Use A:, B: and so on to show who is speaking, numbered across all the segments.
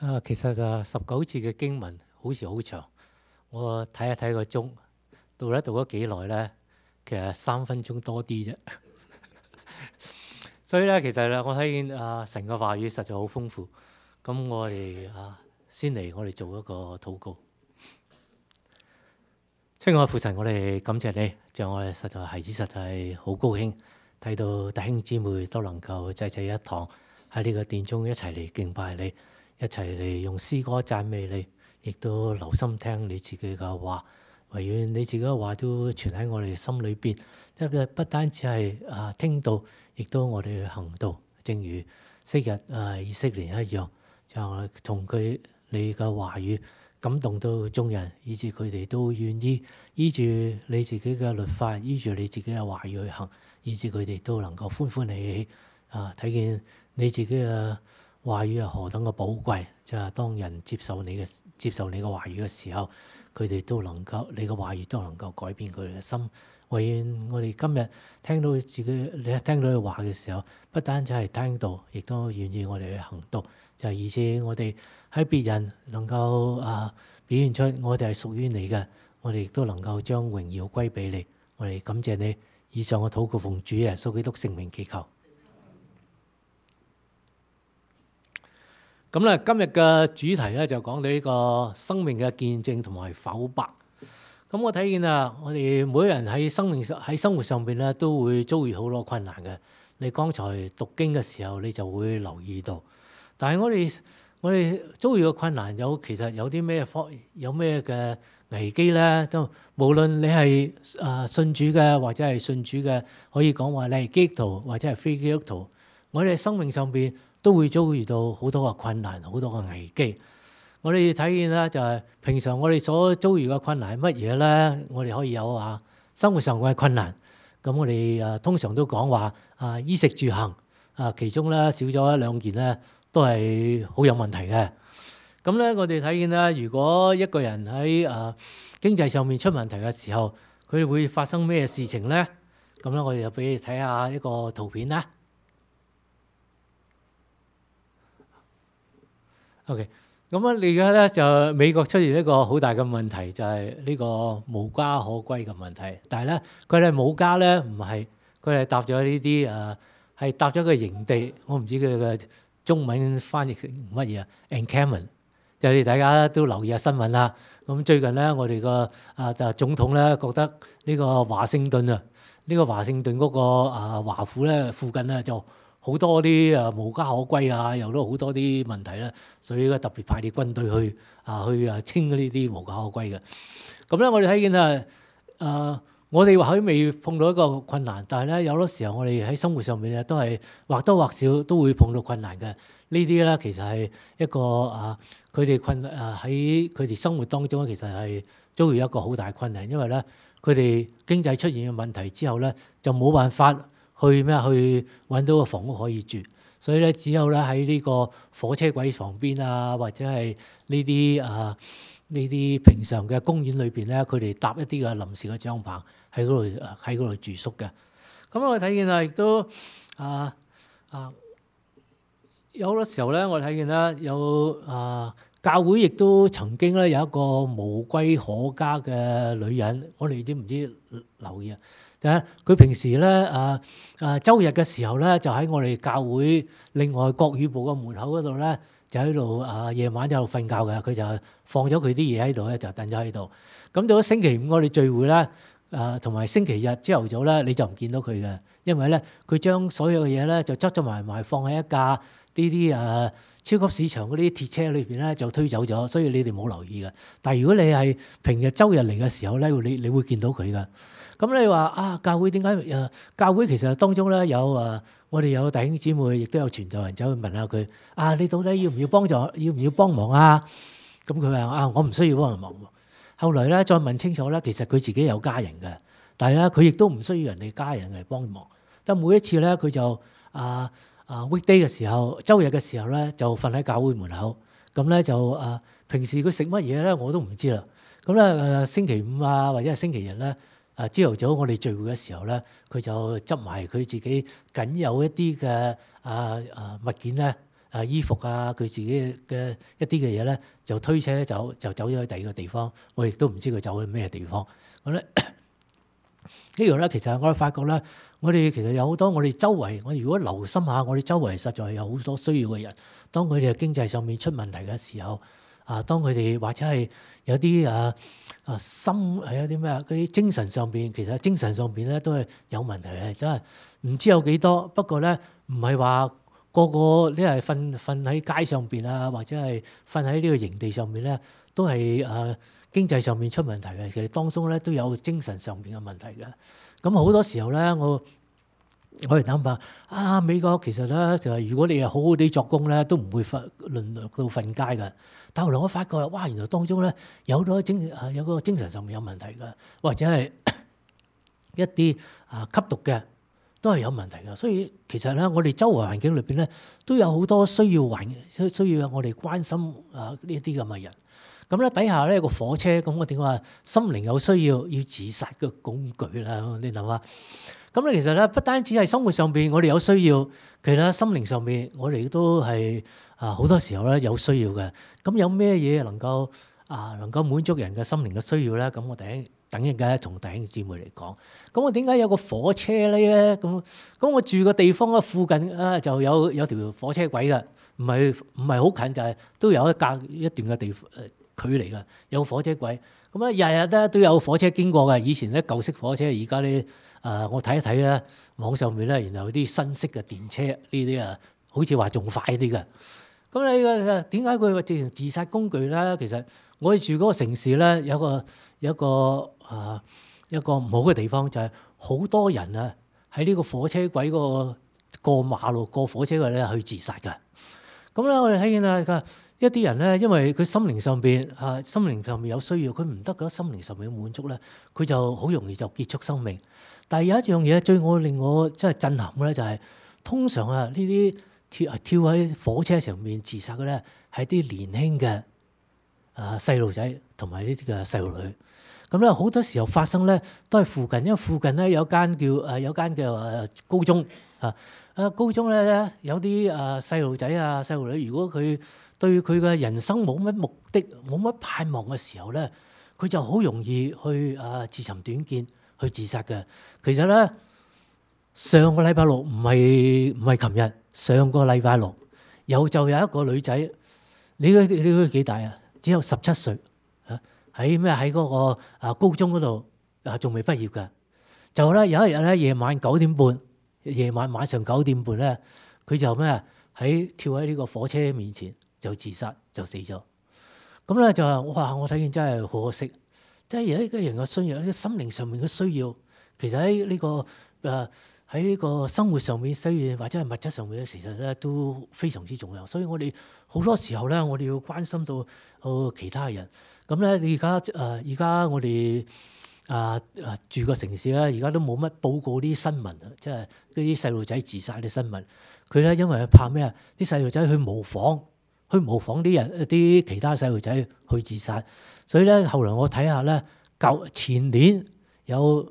A: 其實19節嘅經文好似好長，我睇一睇個鐘，讀咗幾耐咧？其實3分鐘多啲啫。所以咧，其實咧，我睇見神嘅話語實在好豐富。咁我哋先嚟，我哋做一個禱告。親愛父神，我哋感謝你，就我哋實在係好高興睇到弟兄姊妹都能夠濟一堂喺呢個殿中一齊嚟敬拜你，一齊嚟用詩歌讚美你，亦都留心聽你自己嘅話。唯願你自己嘅話都存喺我哋心裏邊，即係不單止係聽到，亦都我哋去行道。正如昔日以色列一樣，就同佢你嘅話語感動到眾人，以致佢哋都願意依住你自己嘅律法，依住你自己嘅話語去行，以致佢哋都能夠歡歡喜喜睇見你自己嘅話語係何等嘅寶貴。就係當人接受你嘅話語嘅時候，佢哋都能夠，你嘅話語都能夠改變佢哋嘅心。唯願我哋今日聽到你聽到嘅話嘅時候，不單止係聽到，亦都願意我哋去行道。就係以致我哋喺別人能夠表現出我哋係屬於你嘅，我哋亦都能夠將榮耀歸俾你。我哋感謝你。以上嘅禱告奉主耶穌基督聖名祈求。咁咧，今日嘅主題咧就講到呢個生命嘅見證同埋剖白。咁我睇見我哋每個人喺生活上邊咧都會遭遇好多困難嘅。你剛才讀經嘅時候，你就會留意到。但係我哋遭遇嘅困難其實有啲咩嘅危機咧？都無論你係信主嘅或者係信主嘅，可以講話你係基督徒或者係非基督徒，我哋生命上邊都會遭遇到好多嘅困難，好多嘅危機。我哋睇見咧就係平常我哋所遭遇嘅困難係乜嘢咧？我哋可以有生活上嘅困難。咁我哋通常都講話衣食住行其中咧少咗1-2件咧都係好有問題嘅。咁咧我哋睇見咧，如果一個人喺經濟上面出問題嘅時候，佢會發生咩事情咧？咁咧我哋就俾你睇下一個圖片啦。OK， 咁你而家咧就美國出現一個好大嘅問題，就係呢個無家可歸嘅問題。但係咧，佢哋冇家咧，唔係佢哋搭咗呢啲係搭咗個營地。我唔知佢嘅中文翻譯成乜嘢？encampment。就係大家都留意下新聞啦。咁最近咧，我哋個總統咧覺得呢個華盛頓嗰個華府咧附近咧就好多啲無家可歸又都好多啲問題啦，所以特別派啲軍隊去清呢啲無家可歸嘅。咁咧，我哋睇見我哋或許未碰到一個困難，但係咧有好多時候我哋喺生活上面咧都係或多或少都會碰到困難嘅。呢啲咧其實係一個佢哋喺佢哋生活當中咧，其實係遭遇一個好大困難，因為咧佢哋經濟出現嘅問題之後咧，就冇辦法去揾到個房屋可以住，所以咧只有咧喺呢個火車軌旁邊或者係呢啲平常嘅公園裏邊咧，佢哋搭一啲嘅臨時嘅帳篷喺嗰度住宿嘅。咁我睇見亦都有好多時候咧，我睇見咧有教會亦都曾經咧有一個無歸可家嘅女人，我哋知唔知留意啊？佢平時咧週日嘅時候咧，就喺我哋教會另外國語部嘅門口嗰度咧，就喺度夜晚就喺度瞓覺嘅。佢就放咗佢啲嘢喺度咧，就等咗喺度。咁到咗星期五我哋聚會咧，同埋星期日朝頭早咧，你就唔見到佢嘅，因為咧佢將所有嘅嘢咧就執埋放喺一架呢啲超級市場嗰啲鐵車裏邊咧，就推走咗，所以你哋冇留意嘅。但係如果你係平日週日嚟嘅時候咧，你會見到佢嘅。咁你話教會點解教會其實當中咧有我哋有弟兄姊妹，亦都有傳道人走去問下佢你到底要唔要幫忙啊？咁佢話我唔需要幫忙。後來咧再問清楚咧，其實佢自己有家人嘅，但係咧佢亦都唔需要人哋家人嚟幫忙。但每一次咧佢就weekday 嘅時候，週日嘅時候咧就瞓喺教會門口。咁咧就平時佢食乜嘢咧我都唔知啦。咁咧星期五或者係星期日咧。朝頭早我哋聚會嘅時候咧，佢就執埋佢自己僅有一啲嘅物件咧， 衣服啊，佢自己嘅一啲嘅嘢咧，就推車走，就走咗去第二個地方。我亦都唔知佢走去咩地方。咁咧呢度咧，其實我哋發覺咧，我哋其實有好多我哋周圍，我哋如果留心下，我哋周圍實在有好多需要嘅人。當佢哋嘅經濟上面出問題嘅時候，當佢哋或者係有啲心係有啲咩嗰啲精神上邊，其實精神上邊咧都係有問題嘅，真係唔知有幾多。不過咧，唔係話個你係瞓喺街上邊啊，或者係瞓喺呢個營地上面咧，都係經濟上面出問題嘅。其實當中咧都有精神上邊嘅問題嘅。咁好多時候咧，我哋諗下美國其實咧就係如果你係好好地作工咧，都唔會淪落到瞓街嘅。但後來我發覺哇，原來當中咧有好多有個精神上面有問題嘅，或者係一啲吸毒嘅都係有問題嘅。所以其實咧，我哋周圍環境裏邊咧都有好多需要我哋關心呢一啲咁嘅人。咁咧底下咧有個火車，咁我點話心靈有需要自殺嘅工具啦？你諗下。咁咧其實咧不單止係生活上邊我哋有需要，其實心靈上邊我哋都係好多時候咧有需要嘅。咁有咩嘢能夠滿足人嘅心靈嘅需要咧？咁我等陣間同弟兄姊妹嚟講。咁我點解有個火車咧？咁我住嘅地方咧附近就有條火車軌嘅，唔係好近，就係都有一段嘅距離嘅，有火車軌。咁日日咧都有火車經過嘅。以前咧舊式火車，而家咧我睇一睇咧網上面咧，然後有啲新式嘅電車呢啲好似話仲快啲嘅。咁你點解佢話變成自殺工具咧？其實我哋住嗰個城市咧有一個唔好嘅地方，就係好多人喺呢個火車軌嗰個過馬路過火車嗰度咧去自殺嘅。咁咧我哋睇見一啲人咧，因為佢心靈上面有需要，佢唔得嗰心靈上面嘅滿足咧，佢就好容易就結束生命。但係有一樣嘢令我真係震撼嘅咧，就係通常呢啲跳喺火車上面自殺嘅咧，係啲年輕嘅細路仔同埋呢啲嘅細路女。咁咧好多時候發生咧都係附近，因為附近咧有間嘅高中高中咧有啲細路仔細路女，如果佢對佢嘅人生冇乜目的、冇乜盼望嘅時候咧，佢就好容易去自尋短見、去自殺嘅。其實咧，上個禮拜六唔係琴日，上個禮拜六有一個女仔，你佢幾大啊？只有17歲喺嗰個高中嗰度仲未畢業嘅。就咧有一日咧夜晚上9點半咧，佢就跳喺呢個火車面前。就自殺就死咗。咁咧就哇！我睇見真係好可惜，即係有一個人嘅需要，啲心靈上面嘅需要，其實喺呢個生活上面需要，或者係物質上面咧，其實咧都非常之重要。所以我哋好多時候咧，我哋要關心到其他人。咁咧，而家我哋住個城市咧，而家都冇乜報告啲新聞啊，即係啲細路仔自殺啲新聞。佢咧因為怕咩啊？啲細路仔去模仿啲其他細路仔去自殺，所以咧後來我睇下咧，前年有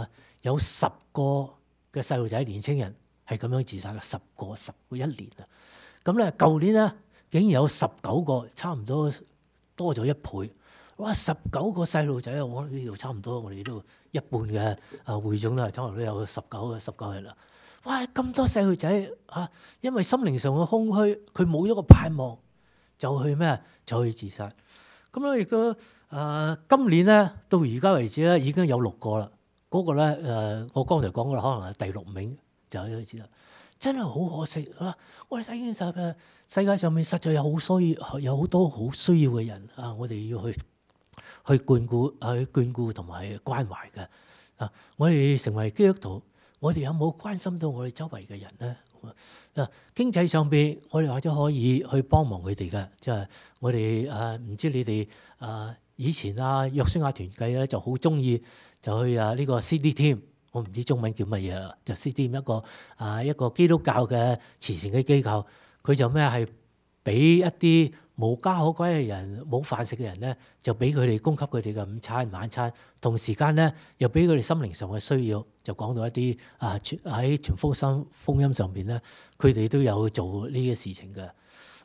A: 10個嘅細路仔年青人係咁樣自殺嘅，10個一年啊！咁咧舊年咧竟然有19個，差唔多多咗1倍。哇！19個細路仔啊！我呢度差唔多，我哋都一半嘅會眾啦，差唔多有19人啦。哇！咁多細路仔因為心靈上嘅空虛，佢冇一個盼望。就去自殺。咁咧亦都今年咧到而家為止咧已經有6個啦。嗰個咧我剛才講嘅可能係第6名就去自殺，真係好可惜啊！我哋睇見世界上面實在有好多好需要嘅人我哋要去眷顧同埋關懷嘅我哋成為基督徒，我哋有冇關心到我哋周圍嘅人咧？經濟上邊，我哋或者可以去幫忙佢哋嘅，即係我哋唔知你哋以前約書亞團契咧就好中意就去呢個 CD Team， 我唔知中文叫乜嘢啦，就 CD Team 一個基督教嘅慈善嘅機構，佢就係俾一啲無家可歸嘅人、冇飯食嘅人咧，就俾佢哋供給佢哋嘅午餐、晚餐，同時間咧又俾佢哋心靈上嘅需要，就講到一啲喺傳福音上邊咧，佢哋都有做呢啲事情嘅。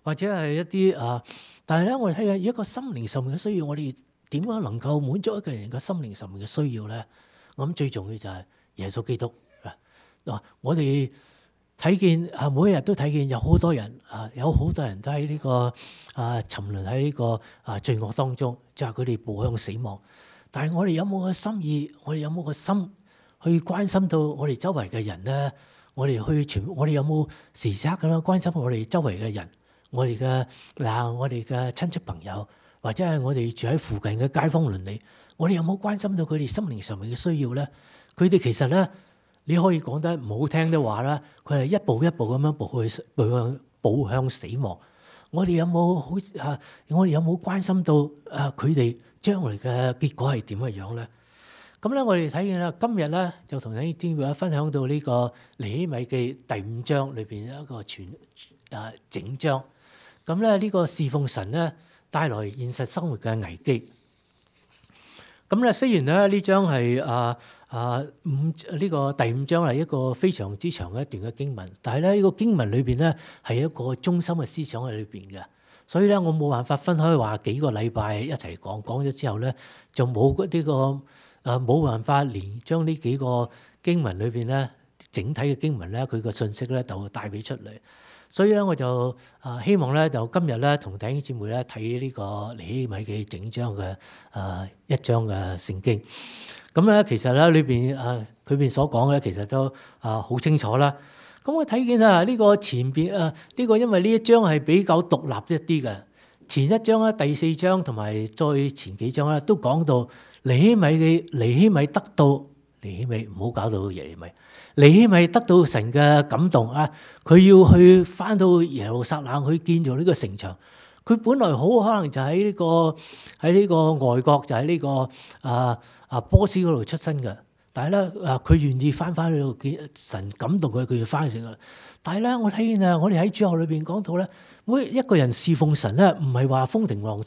A: 或者係一啲但係咧，我哋睇下一個心靈上面嘅需要，我哋點樣能夠滿足一個人嘅心靈上面嘅需要咧？我諗最重要就係耶穌基督嗱，我哋睇見每一日都睇見有好多人有好多人都喺呢個沉淪喺呢個罪惡當中，即係佢哋步向死亡。但係我哋有冇個心意？我哋有冇個心去關心到我哋周圍嘅人咧？我哋有冇時時刻咁樣關心我哋周圍嘅人？我哋嘅親戚朋友，或者係我哋住喺附近嘅街坊鄰里，我哋有冇關心到佢哋心靈上面嘅需要咧？佢哋其實咧，你可以講得唔好聽的話啦，佢係一步一步咁樣步向死亡。我哋有冇關心到佢哋將來嘅結果係點嘅樣咧？咁咧，我哋睇見啦，今日咧就同弟兄姊妹分享到呢個尼希米記第5章裏邊一個整章。咁咧呢個侍奉神咧帶來現實生活嘅危機。咁咧雖然咧呢章係呢個第5章係一個非常之長嘅一段嘅經文，但係咧呢個經文裏邊咧係一個中心嘅思想喺裏邊嘅，所以咧我冇辦法分開話幾個禮拜一齊講咗之後咧就冇辦法連將呢幾個經文裏邊咧整體嘅經文咧佢個信息咧就帶俾出嚟。所以咧，我就希望咧，就今日咧，同弟兄姊妹咧睇呢個尼希米記整章嘅一章嘅聖經。咁咧，其實咧裏邊佢邊所講嘅咧，其實都好清楚啦。咁我睇見呢個前邊呢個，因為呢一章係比較獨立一啲嘅。前一章咧，第4章同埋再前幾章咧，都講到尼希米得到尼希米，唔好搞到耶利米。尼希米得到神嘅感動佢要去翻到耶路撒冷去建造呢個城牆。佢本來好可能就喺呢個外國，就喺呢個波斯嗰度出身嘅。但係咧佢願意翻去度見神感動佢要翻去城。但係咧我睇見我哋喺主學裏邊講到咧，每一個人侍奉神咧，唔係話風平浪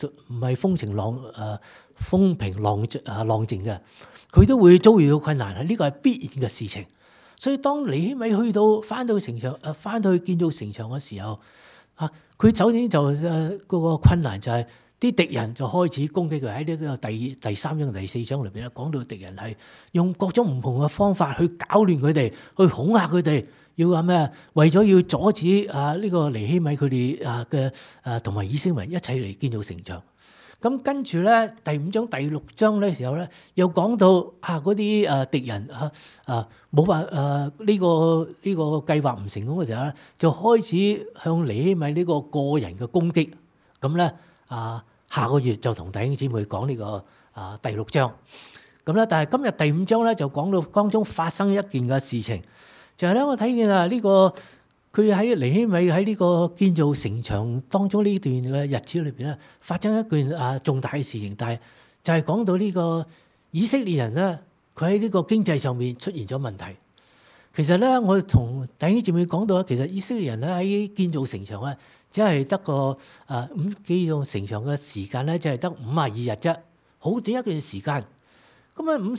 A: 靜嘅，佢都會遭遇到困難，呢個係必然嘅事情。所以當尼希米翻到城牆翻到去建造城牆嘅時候佢首先就嗰個困難就係啲敵人就開始攻擊佢。喺呢個第3章第4章裏邊咧，講到敵人係用各種唔同嘅方法去搞亂佢哋，去恐嚇佢哋，要話咩？為咗要阻止呢個尼希米佢哋嘅同埋以色列人一齊嚟建造城牆。咁跟住咧，第5章第6章咧時候咧，又講到嗰啲敵人冇辦呢個計劃唔成功嘅時候咧，就開始向尼希米呢個人嘅攻擊。咁咧下個月就同弟兄姊妹講呢個第6章。咁咧，但係今日第5章咧就講到當中發生一件嘅事情，就係咧我睇見呢個。佢喺尼希米喺呢個建造城牆當中呢段嘅日子裏邊咧，發生一件重大嘅事情，但係就係講到呢個以色列人咧，佢喺呢個經濟上面出現咗問題。其實咧，我同弟兄姊妹講到其實以色列人咧喺建造城牆咧，只係得個建造城牆嘅時間咧，只係得52日啫，好短一段時間。咁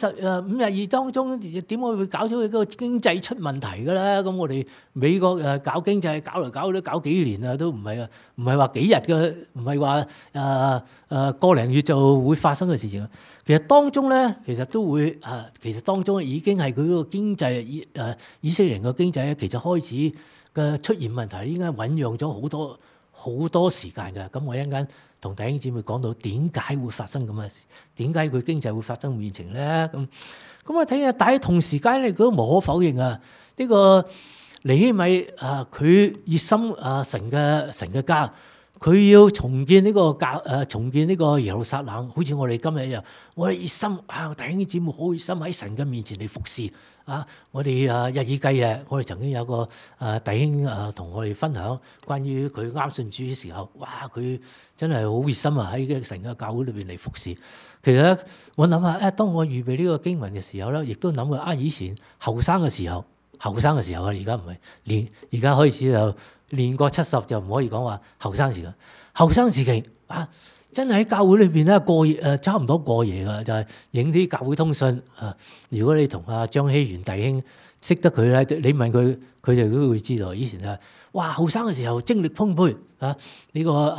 A: 52當中點會搞到個經濟出問題嘅咧？咁我哋美國搞經濟搞嚟搞去都搞幾年啦，都唔係話幾日嘅，唔係話個零月就會發生嘅事情。其實當中咧，其實都會其實當中已經係佢嗰個經濟以色列人嘅經濟咧，其實開始嘅出現問題，應該醖釀咗好多時間嘅。咁我一陣間同弟兄姊妹講到點解會發生咁嘅事，點解佢經濟會發生變情咧？咁我睇下，但係同時間咧，佢都無可否認呢個尼希米佢熱心神嘅家，佢要重建呢個耶路撒冷，好似我哋今日一樣，我哋熱心弟兄姊妹好熱心喺神嘅面前嚟服侍我哋日以繼夜，我哋曾經有個弟兄同我哋分享關於佢啱信主嘅時候，哇！佢真係好熱心喺神嘅教會裏邊嚟服侍。其實咧，我諗下當我預備呢個經文嘅時候咧，亦都諗過以前後生嘅時候而家唔係而家開始就年過70就唔可以講話後生時啦。後生時期真係喺教會裏邊咧過夜差唔多過夜㗎，就係影啲教會通訊如果你同張希元弟兄識得佢咧，你問佢，佢哋都會知道。以前啊，哇，後生嘅時候精力充沛啊！呢個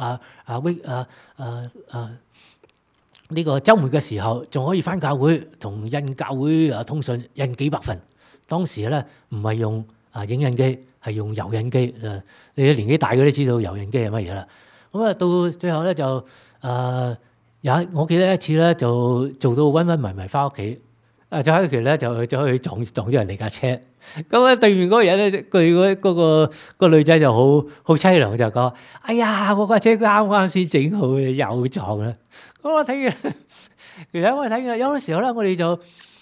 A: 呢個週末嘅時候仲可以返教會同印教會通訊，印幾百份。當時咧唔係用影印機，係用油印機。你年紀大嘅都知道油印機係乜嘢啦。咁啊，到最後咧就我記得一次咧就做到昏昏迷迷返屋企。就喺條咧就去撞咗人哋架車，咁啊對面嗰個人咧，佢嗰個女仔就好凄涼，就講：哎呀，我架車啱啱先整好嘅，又撞啦！咁我睇嘅，其實我睇嘅有啲時候咧，我哋就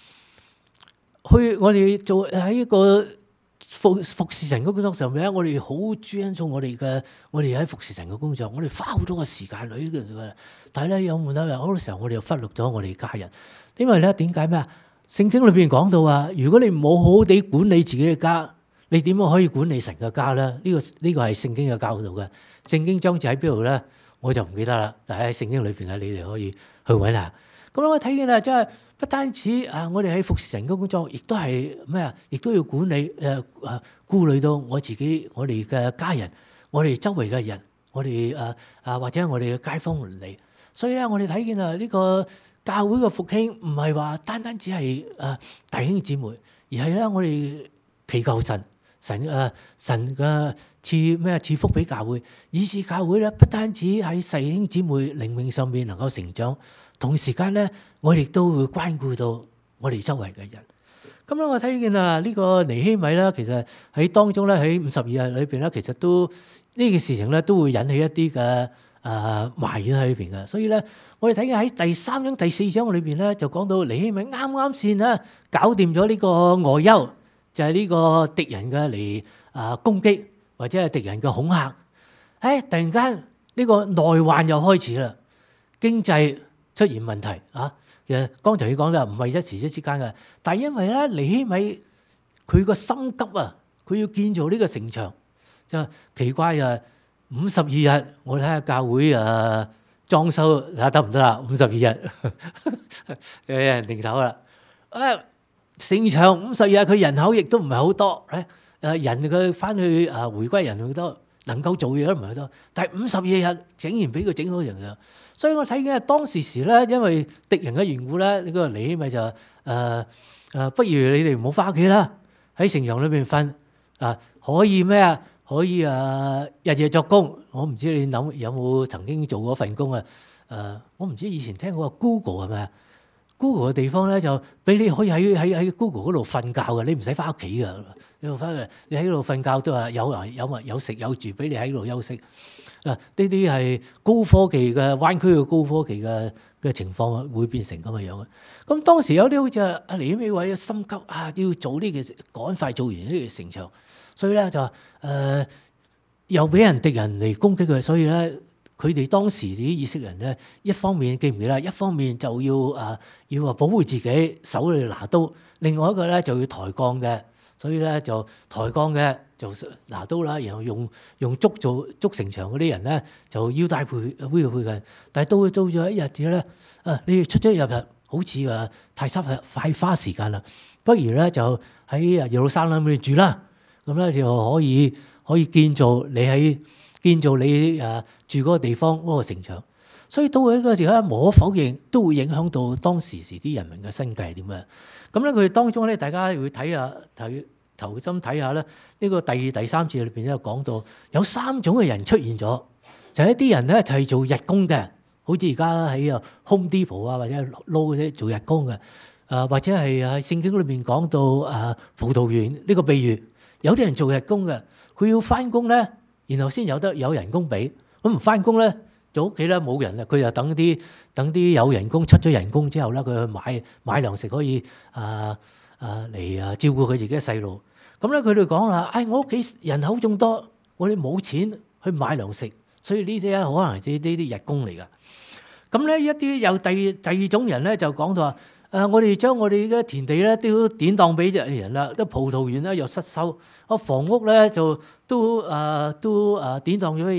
A: 我哋做喺一個服侍神嘅工作上面咧，我哋好專注我哋喺服侍神嘅工作，我哋花好多嘅時間喺呢度。但係咧有冇得好多時候我哋又忽略咗我哋家人，因為咧點解咩啊？聖經裏邊講到啊，如果你冇好好地管理自己嘅家，你點樣可以管理神嘅家咧？呢個係聖經嘅教導嘅。聖經章節喺邊度咧？我就唔記得啦。但係喺聖經裏邊啊，你哋可以去揾下。咁我睇見啦，即係不單止我哋喺服侍神嘅工作，亦都係咩啊？亦都要管理顧慮到我自己、我哋嘅家人、我哋周圍嘅人、我哋或者我哋嘅街坊鄰里。所以咧，我哋睇見呢個教會嘅復興唔係話單只係弟兄姊妹，而係咧我哋祈求神嘅賜福俾教會，以致教會咧不單止喺弟兄姊妹靈命上面能夠成長，同時間咧我哋都會關顧到我哋周圍嘅人。咁咧我睇見呢個尼希米咧，其實喺當中咧喺52日裏邊咧，其實都呢件事情咧都會引起一啲嘅埋怨喺裏邊嘅，所以咧我哋睇見喺第3章第4章裏邊咧就講到尼希米啱先搞掂咗呢個外憂，就係呢個敵人嘅嚟攻擊或者係敵人嘅恐嚇。突然間呢個內患又開始啦，經濟出現問題啊！其實剛才你講啦，唔係一時之間嘅，但係因為咧尼希米佢個心急啊，佢要建造呢個城牆，就奇怪啊！52日，我睇下教會裝修得唔得啦？52日有人定頭啦。城牆52日，佢人口亦都唔係好多，人佢翻去回歸人好多，能夠做嘢都唔係好多。但係52日竟然俾佢整好成樣，所以我睇見當時咧，因為敵人嘅緣故咧，呢個尼希米就不如你哋唔好翻屋企啦，喺城牆裏邊瞓可以咩啊？可以日夜作工。我唔知你諗有冇曾經做過份工啊？我唔知以前聽過 Google 係咪啊？ Google 嘅地方咧就俾你可以喺 Google 嗰度瞓覺嘅，你唔使翻屋企㗎。你喺度瞓覺都係有食有住，俾你喺度休息。呢啲係高科技嘅灣區嘅高科技嘅情況會變成咁嘅樣嘅。咁當時有啲好似阿尼希米位心急要做呢件事，趕快做完呢件城牆，所以咧就又俾敵人嚟攻擊佢，所以咧佢哋當時啲以色列人咧，一方面記唔記得？一方面就要保護自己，手裏拿刀；另外一個咧就要抬槓嘅，所以咧就抬槓嘅就拿刀啦，然後用竹做城牆嗰啲人咧就腰帶配緊。但係到咗一日子咧，你哋出咗入好似太快花時間啦，不如咧就喺耶路撒冷裏住啦，咁咧就可以建造你住嗰個地方嗰個城牆。所以到嗰個時候無可否認都會影響到當時啲人民嘅生計係點樣。咁咧佢當中咧，大家會頭先睇下咧，呢個第2、第3節裏邊咧講到有3種嘅人出現咗，就係一啲人咧就係做日工嘅，好似而家喺Home Depot或者撈嗰啲做日工嘅，或者係喺聖經裏邊講到葡萄園呢個比喻，有啲人做日工嘅，佢要翻工咧，然後先有人工俾，咁唔翻工咧，做屋企咧冇人啦，佢就等啲有人工出咗人工之後咧，佢去買糧食可以嚟照顧佢自己嘅細路。咁咧佢哋講啦，我屋企人口眾多，我哋冇錢去買糧食，所以呢啲咧可能係呢啲日工嚟噶。咁咧一啲有第二種人咧就講到話，我哋將我哋嘅田地咧都典當俾人啦，啲葡萄園咧又失收，房屋咧就都典當咗俾人。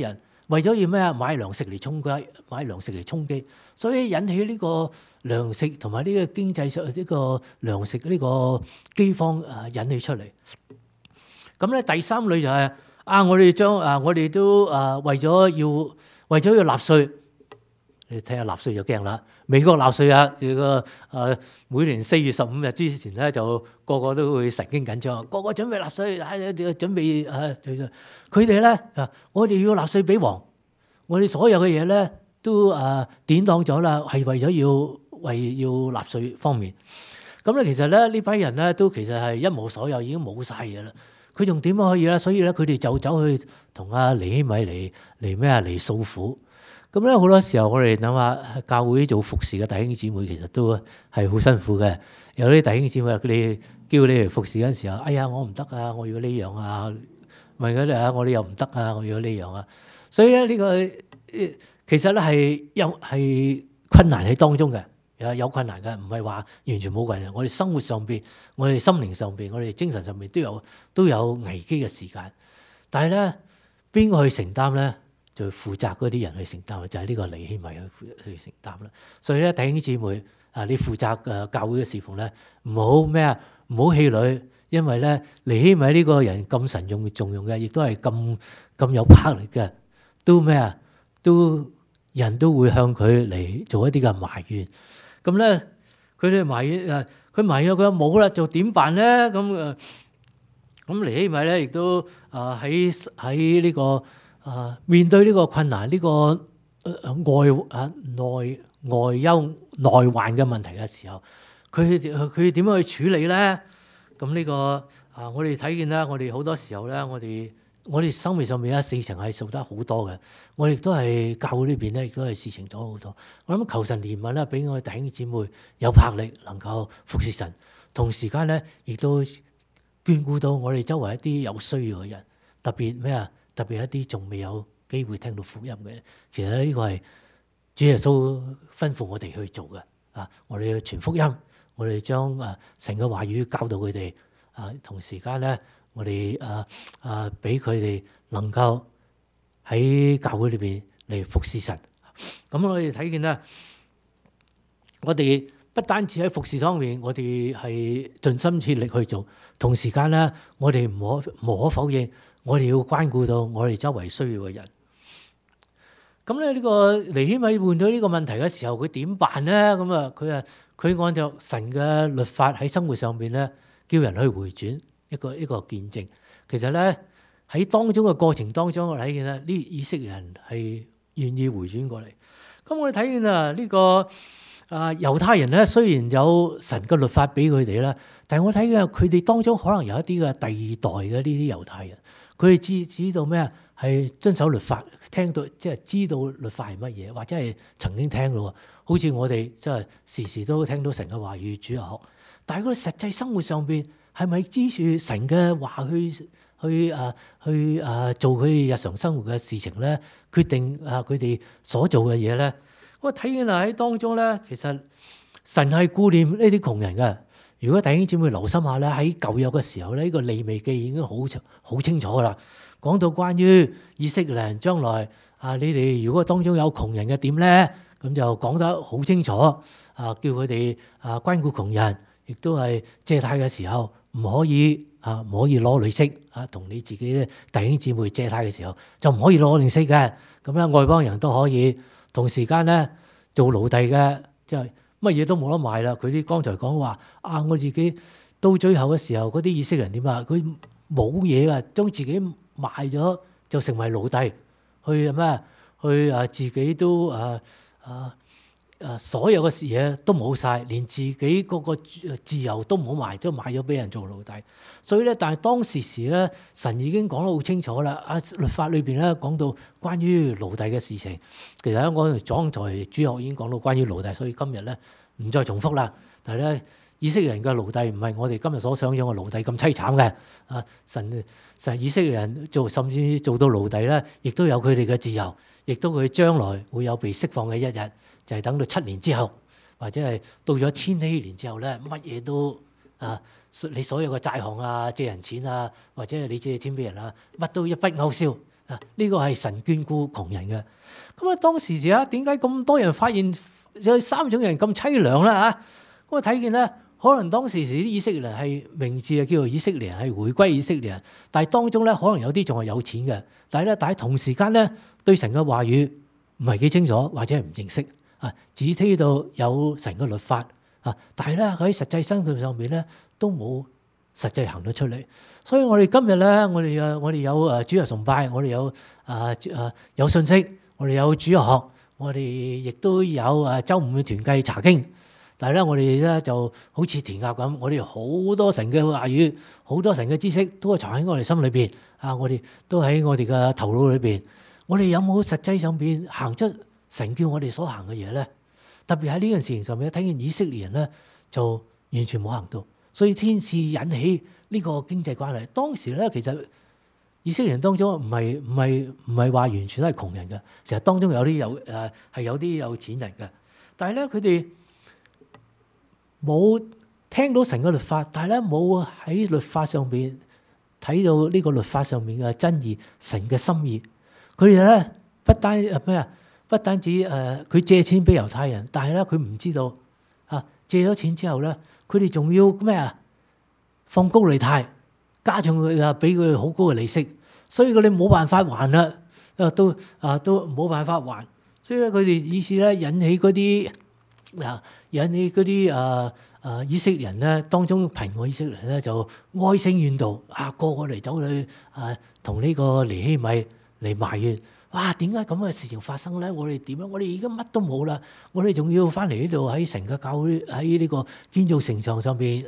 A: 為咗要咩啊？買糧食嚟充飢，所以引起呢個糧食同埋呢個經濟上呢個糧食呢個饑荒引起出嚟。咁咧第三類就係我哋都為咗要納稅，你睇下納稅就驚啦。美國納稅每年4月15日之前咧，就個個都會神經緊張，個個準備納稅，準備佢哋咧我哋要納稅俾王，我哋所有嘅嘢咧都典當咗啦，係為咗要納稅方面。咁咧其實咧呢批人咧都其實係一無所有，已經冇晒嘢啦。佢仲點樣可以咧？所以咧佢哋就走去同尼希米嚟訴苦。咁咧好多時候我哋諗下教會做服侍嘅弟兄姊妹其實都係好辛苦嘅。有啲弟兄姊妹佢哋叫你嚟服侍嗰陣時候，哎呀我唔得啊，我要呢樣啊，問佢哋我哋又唔得啊，我要呢樣啊。所以咧呢個其實咧係困難喺當中嘅，有困難嘅，唔係話完全冇困難。我哋生活上邊，我哋心靈上邊，我哋精神上邊都有危機嘅時間。但係咧邊個去承擔咧？就負責嗰啲人去承擔，就係呢個尼希米去承擔啦。所以咧，弟兄姊妹你負責教會嘅事奉咧，唔好氣餒，因為咧尼希米呢個人咁神重用嘅，亦都係咁有魄力嘅，人都會向佢嚟做一啲嘅埋怨。咁咧佢哋埋怨佢話冇啦，就點辦咧？咁尼希米咧亦都喺呢個面對呢個困難，呢個內憂內患嘅問題嘅時候，佢點樣去處理咧？咁呢個我哋睇見啦，我哋好多時候咧，我哋生命上面事情係做得好多嘅，我哋都係教會呢邊咧，亦都係事情做好多。我諗求神憐憫啦，俾我哋弟兄姊妹有魄力，能夠服侍神，同時間咧亦都眷顧到我哋周圍一啲有需要嘅人，特別一啲仲未有機會聽到福音嘅，其實呢個係主耶穌吩咐我哋去做嘅。我哋要傳福音，我哋將神嘅話語教導佢哋。同時間咧，我哋俾佢哋能夠喺教會裏邊嚟服侍神。咁我哋睇見咧，我哋不單止喺服侍方面，我哋係盡心竭力去做，同時間咧，我哋無可否認。我哋要關顧到我哋周圍需要嘅人。咁咧呢個尼希米換到呢個問題嘅時候，佢點辦咧？咁佢按照神嘅律法喺生活上邊咧，叫人去回轉一個見證。其實咧喺當中嘅過程當中，我睇見咧呢以色列人係願意回轉過嚟。咁我哋睇見呢個猶太人咧，雖然有神嘅律法俾佢哋啦，但係我睇見佢哋當中可能有一啲嘅第二代嘅呢啲猶太人。佢哋知道咩啊？係遵守律法，聽到即係知道律法係乜嘢，或者係曾經聽到。好似我哋即係時時都聽到神嘅話語主日學，但係佢哋實際生活上邊係咪依住神嘅話去做佢哋日常生活嘅事情咧？決定佢哋所做嘅嘢咧？我睇見喺當中咧，其實神係顧念呢啲窮人嘅。如果弟兄姊妹留心下咧，喺舊約嘅時候咧，呢個利未記已經好清楚噶啦，講到關於以色列人將來你哋如果當中有窮人嘅點咧，咁就講得好清楚。叫佢哋關顧窮人，亦都係借貸嘅時候唔可以攞利息同你自己咧弟兄姊妹借貸嘅時候就唔可以攞利息嘅。咁咧外邦人都可以同時間咧做奴隸嘅，即係。乜嘢都冇得賣啦！佢啲剛才講話我自己到最後嘅時候，嗰啲以色列人點啊？佢冇嘢啊，將自己賣咗就成為奴隸，去自己都所有嘅嘢都冇晒，連自己嗰個自由都冇埋，都賣咗俾人做奴隸。所以咧，但係當時咧，神已經講得好清楚啦。律法裏邊咧講到關於奴隸嘅事情，其實我剛才主學已經講到關於奴隸，所以今日咧唔再重複啦。但係咧，以色列人嘅奴隸唔係我哋今日所想象嘅奴隸咁淒慘嘅。神以色列人甚至做到奴隸咧，亦都有佢哋嘅自由，亦都佢將來會有被釋放嘅一日。就係等到7年之後，或者係到咗千禧年之後咧，乜嘢都你所有嘅債項借人錢或者係你借錢俾人乜都一筆勾銷， 呢個係神眷顧窮人嘅。咁啊，當時點解咁多人發現有3種人咁凄涼啦嚇？咁啊睇見咧，可能當時啲以色列人係名字叫做以色列人，係回歸以色列人，但係當中咧可能有啲仲係有錢嘅，但係同時間咧對神嘅話語唔係幾清楚，或者係唔認識只知道有神嘅律法但係咧喺實際生活上面咧都冇實際行得出嚟。所以我哋今日咧，我哋有主日崇拜，我哋有信息，我哋有主日學，我哋亦都有週5嘅團契查經。但係咧，我哋咧就好似填鴨咁，我哋好多神嘅話語，好多神嘅知識都係藏喺我哋心裏邊我哋都喺我哋嘅頭腦裏邊。我哋有冇實際上邊行出神叫我哋所行嘅嘢咧？特別喺呢件事情上面，睇見以色列人咧就完全冇行到，所以天使引起呢個經濟關係。當時咧，其實以色列人當中唔係話完全都係窮人嘅，其實當中有啲有錢人嘅，但係咧佢哋冇聽到神嘅律法，但係咧冇喺律法上邊睇到呢個律法上面嘅真義、神嘅心意。佢哋咧不單止佢借錢俾猶太人，但係咧佢唔知道借咗錢之後咧，佢哋仲要放高利貸，加上佢俾佢好高嘅利息，所以佢哋冇辦法還啦，都冇辦法還。所以咧佢哋意思咧引起嗰啲以色列人咧，當中貧窮以色列人咧就哀聲怨道個個嚟走去同呢個尼希米嚟埋怨。哇！點解咁嘅事情發生咧？我哋點樣？我哋而家乜都冇啦，我哋仲要翻嚟呢度喺神嘅教會喺呢個建造城牆上邊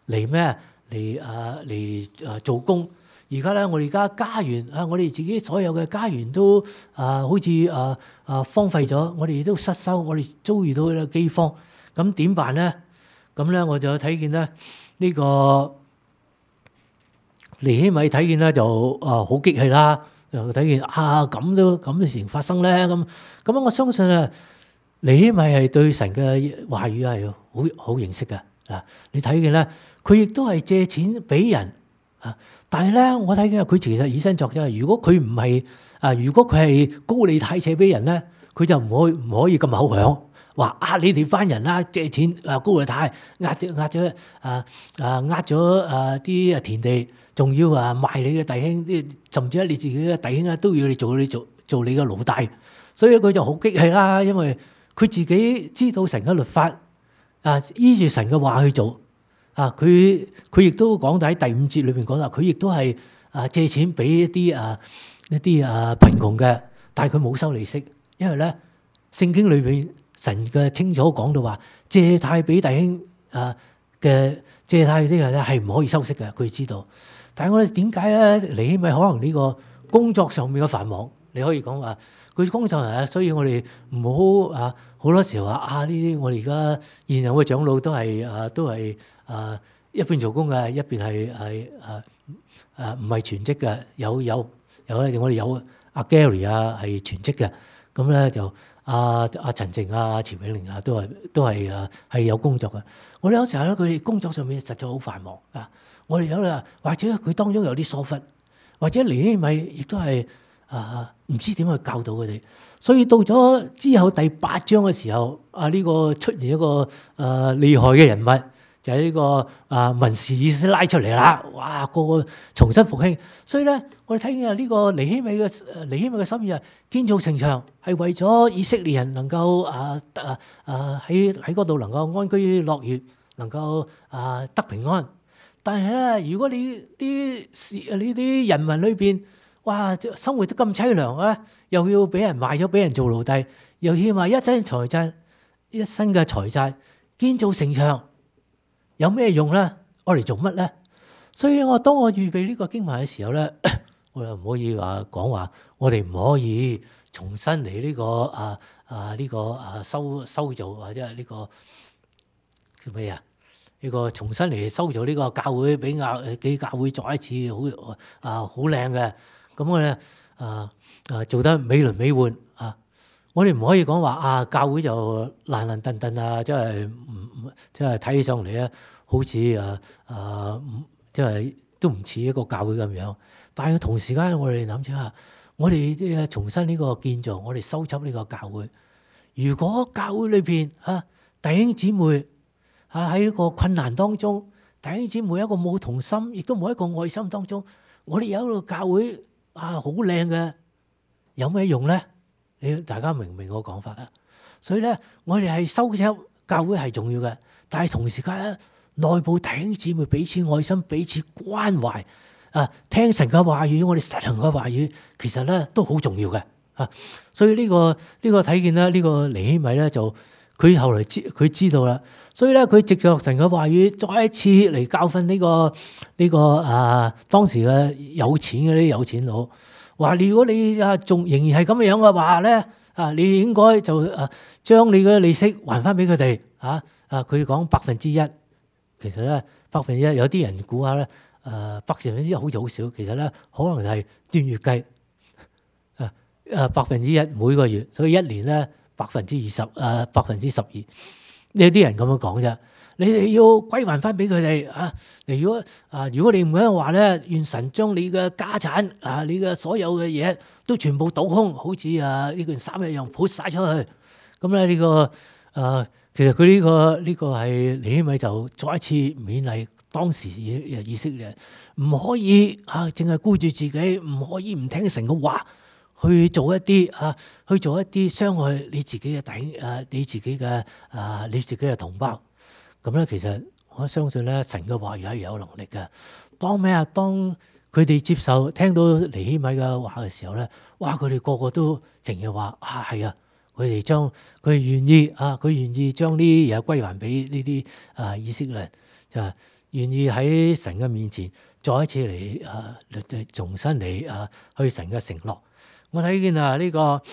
A: 嚟做工。而家咧，我哋而家家園我哋自己所有嘅家園都好似荒廢咗，我哋都失收，我哋遭遇到呢個饑荒，咁點辦咧？咁咧我就睇見咧呢個尼希米睇見咧就好激氣啦。又睇見咁嘅事情發生咧，咁我相信尼希米係對神嘅話語係好認識嘅你睇見咧，佢亦都係借錢俾人但係咧我睇見佢其實以身作則。如果佢唔係如果佢係高利貸借俾人咧，佢就唔可以咁口響話你哋班人啦借錢高利貸呃咗啲田地。仲要賣你嘅弟兄，甚至你自己嘅弟兄都要你做你嘅奴隸，所以佢就好激氣啦。因為佢自己知道神嘅律法依住神嘅話去做佢亦都講到喺第5節裏邊講啦，佢亦都係借錢俾一啲貧窮嘅，但係佢冇收利息，因為咧聖經裏邊神嘅清楚講到話借貸俾弟兄嘅借貸呢個咧係唔可以收息嘅，佢知道。但係我哋點解咧？尼希米可能呢個工作上面嘅繁忙，你可以講話佢工作人所以我哋唔好好多時候話呢啲我哋而家現有嘅長老都係一邊做工嘅，一邊係唔係全職嘅，有咧我哋有阿 Gary 係全職嘅，咁咧就阿陳靜錢永玲都係有工作嘅。我哋有時候咧佢哋工作上面實在好繁忙我哋有啦，或者佢當中有啲疏忽，或者尼希米亦都係唔知點去教導佢哋，所以到咗之後第8章嘅時候，呢個出現一個厲害嘅人物，就係呢個文士以斯拉出嚟啦。哇，個個重新復興。所以咧，我哋睇見呢個尼希米嘅心意建造城牆係為咗以色列人能夠喺嗰度能夠安居樂業，能夠得平安。但係咧，如果你啲人民裏邊，哇，生活得咁凄涼又要俾人賣咗，俾人做奴隸，又欠埋一身嘅財債，建造城牆有咩用咧？我嚟做乜咧？所以當我預備呢個經文嘅時候咧，我又唔可以講話，我哋唔可以重新嚟呢個修造或者係呢個叫咩啊？呢個重新嚟修造呢個教會，俾教會再一次好靚嘅，咁我咧做得美輪美奐我哋唔可以講話教會就爛爛燉燉即係睇起上嚟好似即係都唔似一個教會咁樣。但係同時間我哋諗住我哋重新呢個建造，我哋修葺呢個教會。如果教會裏邊弟兄姊妹喺呢個困難當中，弟兄姊妹一個冇同心，亦都冇一個愛心當中，我哋有一個教會好靚嘅，有咩用咧？大家明唔明我講法啊？所以咧，我哋係修葺教會係重要嘅，但係同時間咧，內部弟兄姊妹彼此愛心、彼此關懷聽神嘅話語，我哋實行嘅話語，其實咧都好重要嘅所以呢個睇見咧，呢個尼希米咧就佢後來佢知道啦，所以咧佢藉着神嘅話語，再一次嚟教訓呢個當時嘅有錢嗰啲有錢佬，話如果你仲仍然係咁樣嘅話咧你應該就將你嘅利息還翻俾佢哋佢講1%，其實咧1%有啲人估下咧1%好似好少，其實咧可能係端月計1%每個月，所以一年咧20%、12%，呢啲人咁樣講啫。你哋要歸還翻俾佢哋如果你唔咁樣話咧，願神將你嘅家產你嘅所有嘅嘢都全部倒空，好似呢件衫一樣潑晒出去。咁咧呢個其實佢呢個係尼希米就再一次勉勵當時以色列人，唔可以淨係顧住自己，唔可以唔聽神嘅話，去做一啲傷害你自己嘅你自己嘅同胞。咁咧，其實我相信咧，神嘅話語係有能力嘅。當佢哋聽到尼希米嘅話嘅時候咧，哇！佢哋個個都淨係話係啊，佢願意將呢啲嘢歸還俾呢啲以色列人，就係願意喺神嘅面前再一次嚟重新嚟去神嘅承諾。我睇見呢個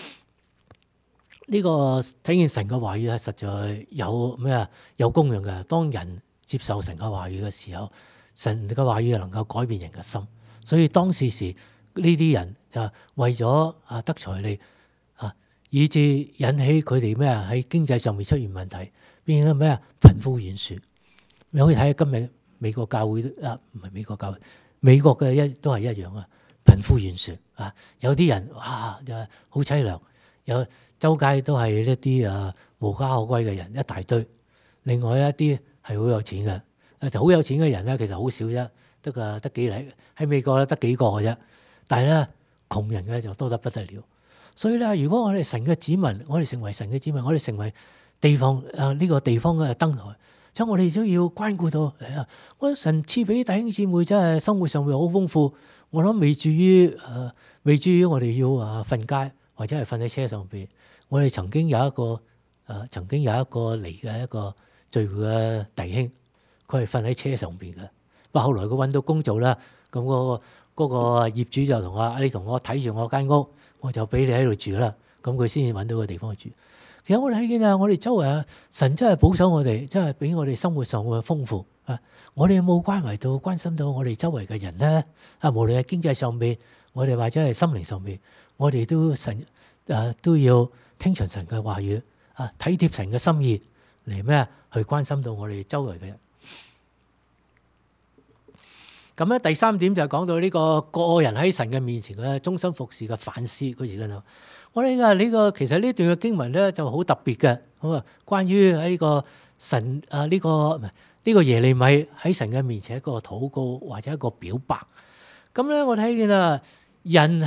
A: 睇見神嘅話語係實在有功用嘅。當人接受神嘅話語嘅時候，神嘅話語能夠改變人嘅心。所以當時呢啲人就為咗得財利以致引起佢哋喺經濟上面出現問題，變咗貧富懸殊。你可以睇下今日美國教會唔係美國教會，美國嘅都係一樣貧富懸殊有啲人就係好淒涼，有周街都係一啲無家可歸嘅人一大堆。另外一啲係好有錢嘅，就好有錢嘅人咧，其實好少啫，得幾嚟喺美國咧，得幾個嘅啫。但係咧，窮人嘅就多得不得了。所以咧，如果我哋神嘅子民，我哋成為神嘅子民，我哋成為地方呢個地方嘅燈台，所以我哋都要關顧到我神賜俾弟兄姊妹真係生活上面好豐富。我諗未至於我哋要瞓街或者係瞓喺車上邊。我哋曾經有一個嚟嘅一個聚會嘅弟兄，佢係瞓喺車上邊嘅。不過後來佢揾到工做啦，咁嗰個業主就同我你同我睇住我間屋，我就俾你喺度住啦。咁佢先至揾到個地方去住。其實我哋睇見我哋周圍神真係保守我哋，真係俾我哋生活上嘅豐富我哋有冇關心到我哋周圍嘅人咧？無論係經濟上面，我哋或者係心靈上面，我哋都要聽從神嘅話語體貼神嘅心意嚟去關心到我哋周圍嘅人。咁咧第三點就係講到呢個人喺神嘅面前嘅忠心服侍嘅反思嗰時間。我哋其實呢段嘅經文咧就好特別嘅。咁關於喺呢個神呢個耶利米喺神嘅面前一個禱告或者一個表白。咁咧我睇見人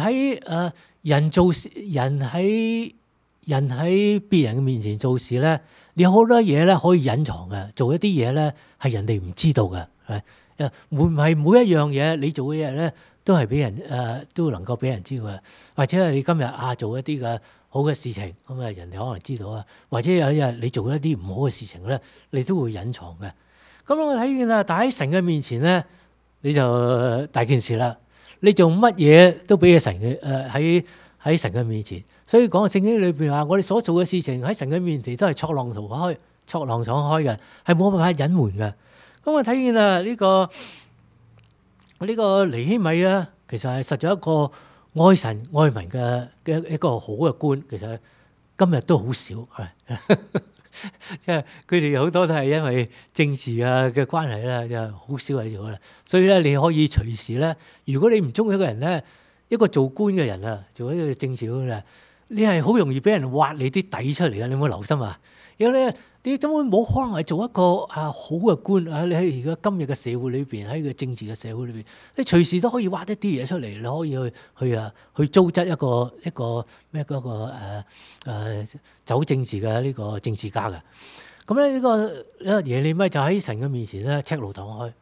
A: 喺別人嘅面前做事咧，你有好多嘢咧可以隱藏嘅，做一啲嘢咧係人哋唔知道嘅。會唔係每一樣嘢你做嘅嘢咧都係俾人都能夠俾人知道嘅？或者係你今日做一啲嘅好嘅事情，咁人哋可能知道或者有一日你做一啲唔好嘅事情咧，你都會隱藏嘅。咁我睇見但喺神嘅面前咧，你就大件事啦。你做乜嘢都俾神嘅喺神嘅面前。所以講聖經裏邊話，我哋所做嘅事情喺神嘅面前都係戳浪闖開嘅，係冇辦法隱瞞嘅。咁我睇見呢個尼希米其實係實在一個愛神愛民嘅一個好嘅官。其實今日都好少即係佢哋好多都係因為政治嘅關係就好少喺度啦。所以咧，你可以隨時咧，如果你唔中意一個人咧， 一個做官嘅人啊，做一個政治官啊，你係好容易俾人挖你啲底出嚟嘅，你有冇留心啊？因為咧，你根本冇可能係做一個好嘅官啊！你喺而家今日嘅社會裏邊，喺個政治嘅社會裏邊，你隨時都可以挖一啲嘢出嚟，你可以去糟質一個咩嗰個走政治嘅呢個政治家嘅。咁咧呢個耶利米就喺神嘅面前咧赤露敞開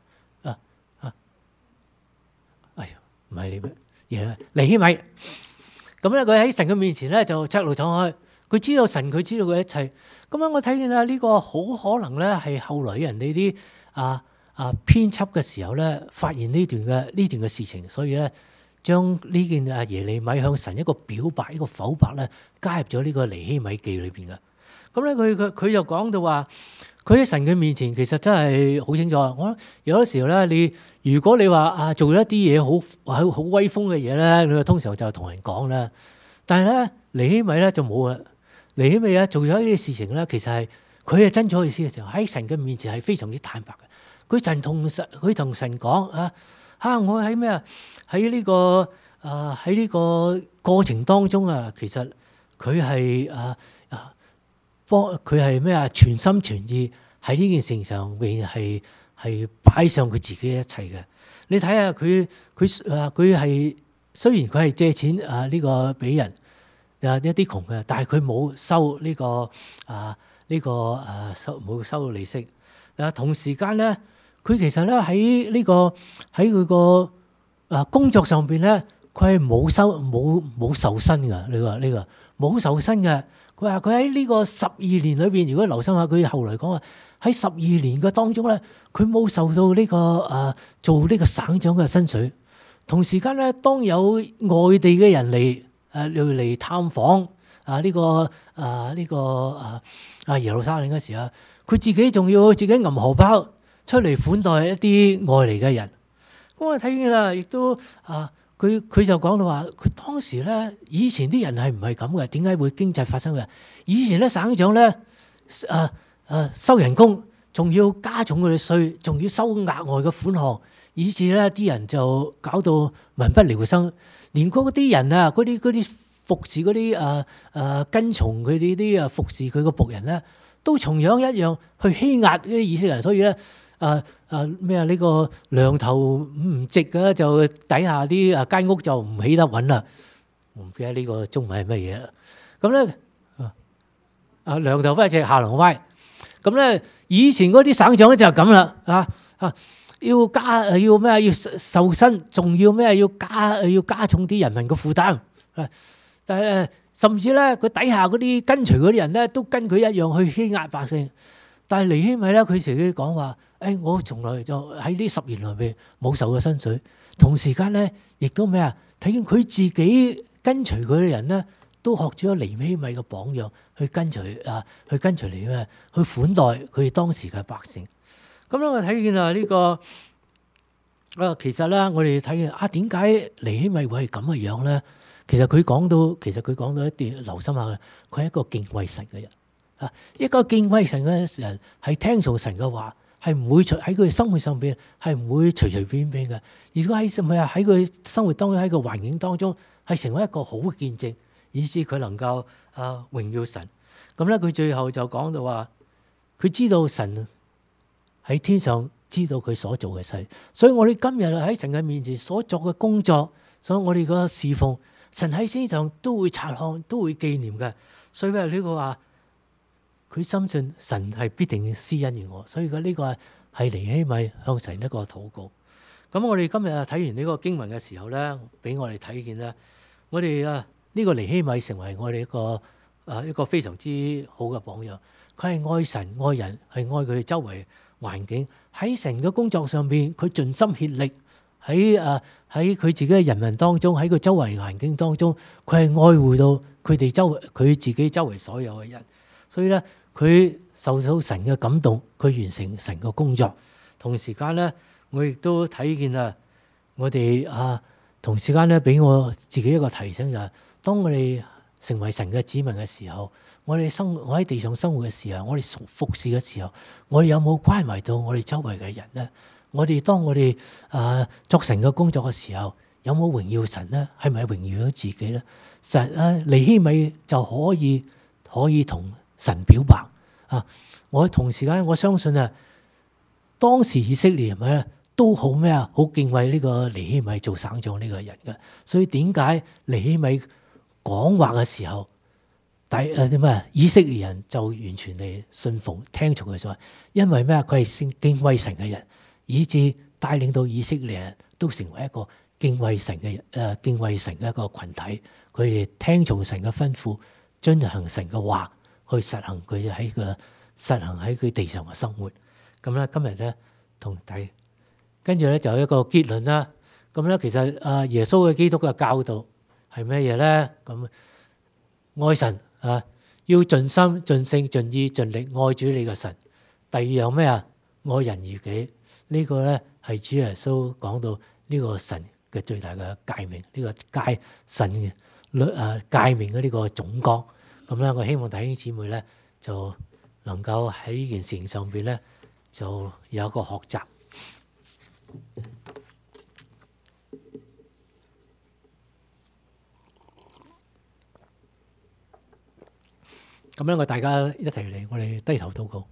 A: 哎呀，唔係尼希米。咁咧佢喺神嘅面前咧就赤露敞開，佢知道神，佢知道佢一切。咁樣我睇見呢個好可能咧係後來人哋啲編輯嘅時候咧發現呢段嘅事情，所以咧將呢件耶利米向神一個表白一個剖白咧加入咗呢個尼希米記裏邊嘅。咁咧佢就講到話，佢喺神嘅面前其實真係好清楚。我有啲時候咧，如果你話做一啲嘢好威風嘅嘢咧，你通常就同人講啦。但係咧尼希米咧就冇啊。尼希米做咗呢啲事情咧，其實係佢係真咗意思嘅時候，喺神嘅面前係非常之坦白嘅。佢同神講我喺咩啊？喺呢個過程當中啊，其實佢係佢係咩啊？全心全意喺呢件事情上面係擺上佢自己一切嘅。你睇下佢係雖然佢係借錢呢個俾人。一啲窮嘅，但係佢冇收呢個冇收到利息。同時間咧，佢其實咧喺佢個工作上邊咧，佢係冇受薪㗎。呢個冇受薪嘅。佢話佢喺呢個12年裏邊，如果留心下，佢後來講話喺12年嘅當中咧，佢冇受到呢個做呢個省長嘅薪水。同時間咧，當有外地嘅人嚟探訪耶路撒冷嘅時候，佢自己仲要自己揞荷包出嚟款待一啲外嚟嘅人。咁我睇見啦，亦都佢就講到話，佢當時咧以前啲人係唔係咁嘅？點解會經濟發生嘅？以前咧省長咧收人工，仲要加重佢哋稅，仲要收額外嘅款項，以至咧啲人就搞到民不聊生。連嗰啲人啊，嗰啲服侍嗰啲跟從佢哋啲服侍佢個僕人咧，都同樣一樣去欺壓啲以色列人。所以咧呢個糧頭唔值嘅，就底下啲間屋就唔起得穩啦。我唔記得呢個中文係乜嘢啦。咁咧糧頭不值下梁歪。咁咧以前嗰啲省長咧就係咁啦要受薪，仲要加重啲人民嘅負擔。但係甚至咧佢底下嗰啲跟隨嗰啲人咧都跟佢一樣去欺壓百姓。但係尼希米咧佢自己講話，我從來就喺呢10年裏邊冇受過薪水。同時間咧亦都咩啊？睇見佢自己跟隨佢嘅人咧都學咗尼希米嘅榜樣去跟隨尼希米去款待佢哋當時嘅百姓。咁咧我睇見呢個其實咧我哋睇見點解尼希米會係咁嘅樣咧？其實佢講到一段，留心下嘅，佢係一個敬畏神嘅人一個敬畏神嘅人係聽從神嘅話，係唔會喺佢生活上邊係唔會隨隨便便嘅。如果喺佢生活當中喺個環境當中係成為一個好嘅見證，以致佢能夠榮耀神。咁咧佢最後就講到話，佢知道神喺天上知道佢所做嘅事，所以我哋今日喺神嘅面前所作嘅工作，所以我哋個侍奉，神喺天上都會察看，都會紀念嘅。所以呢個話，佢深信神係必定施恩於我，所以呢個係尼希米向神一個禱告。咁我哋今日睇完呢個經文嘅時候咧，俾我哋睇見咧，我哋呢個尼希米成為我哋一個非常之好嘅榜樣。佢係愛神愛人，係愛佢哋周圍環境，喺神嘅工作上邊，佢盡心竭力喺佢自己嘅人民當中，喺佢周圍環境當中，佢係愛護到佢自己周圍所有嘅人。所以咧，佢受到神嘅感動，佢完成神嘅工作。同時間咧，我亦都睇見我哋同時間咧，俾我自己一個提醒就係，當我哋成為神嘅子民嘅時候，我喺地上生活嘅時候，我哋服侍嘅時候，我哋有冇關懷到我哋周圍嘅人咧？當我哋作神嘅工作嘅時候， 有冇榮耀神咧？係咪榮耀咗自己咧？尼希米就可以同神表白啊！我同時間我相信啊，當時以色列人咧都好咩啊？好敬畏呢個尼希米做省長呢個人嘅。所以點解尼希米講話嘅時候，以色列人就完全嚟信服聽從佢所話？因為咩啊？佢係敬畏神嘅人，以致帶領到以色列人都成為一個敬畏神嘅敬畏神嘅一個群體。佢哋聽從神嘅吩咐，遵行神嘅話，去實行佢喺佢地上嘅生活。咁咧今日咧同跟住咧就有一個結論啦。咁咧其實耶穌嘅基督嘅教導係咩嘢咧？咁愛神啊，要盡心盡性盡意盡力愛主你嘅神。第二樣咩啊？愛人如己。呢個咧係主耶穌講到呢個神嘅最大嘅誡命，呢個神嘅誡命嘅呢個總綱。咁咧我希望弟兄姊妹咧就能夠喺呢件事情上邊咧就有一個學習。咁咧我大家一齊嚟，我哋低頭禱告。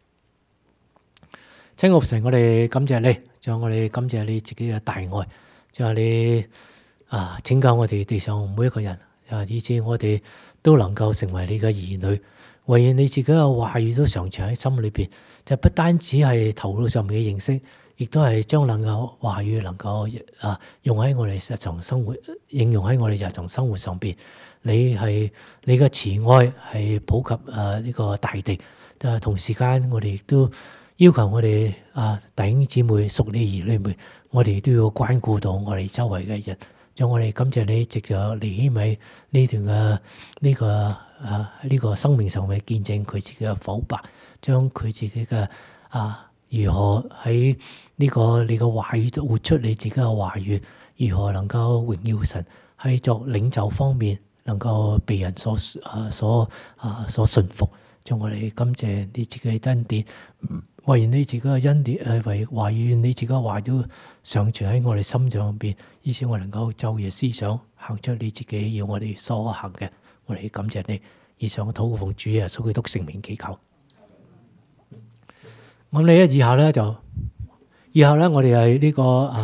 A: 親愛神，我哋感謝你，仲有我哋感謝你自己嘅大愛，仲有你拯救我哋地上每一個人，以致我哋都能夠成為你嘅兒女。唯願你自己嘅話語都常常喺心裏邊，就不單止係頭腦上面嘅認識，亦都係將能夠話語能夠用喺我哋日常生活，應用喺我哋日常生活上邊。你嘅慈愛係普及呢個大地，同時間我哋亦都要求我哋弟兄姊妹屬你兒女們，我哋都要關顧到我哋周圍嘅人。將我哋感謝你，藉着尼希米呢段嘅呢個生命上面見證佢自己嘅剖白，將佢自己嘅如何喺呢個你嘅話語活出你自己嘅話語，如何能夠榮耀神，喺作領袖方面能夠被人所信服。將我哋感謝你自己嘅恩典，為願你自己嘅恩典為話語，你自己嘅話都常存喺我哋心上邊，以致我能夠晝夜思想，行出你自己要我哋所行嘅。我哋感謝你。以上嘅禱告奉主耶穌基督聖名祈求。咁你以後咧我哋係呢個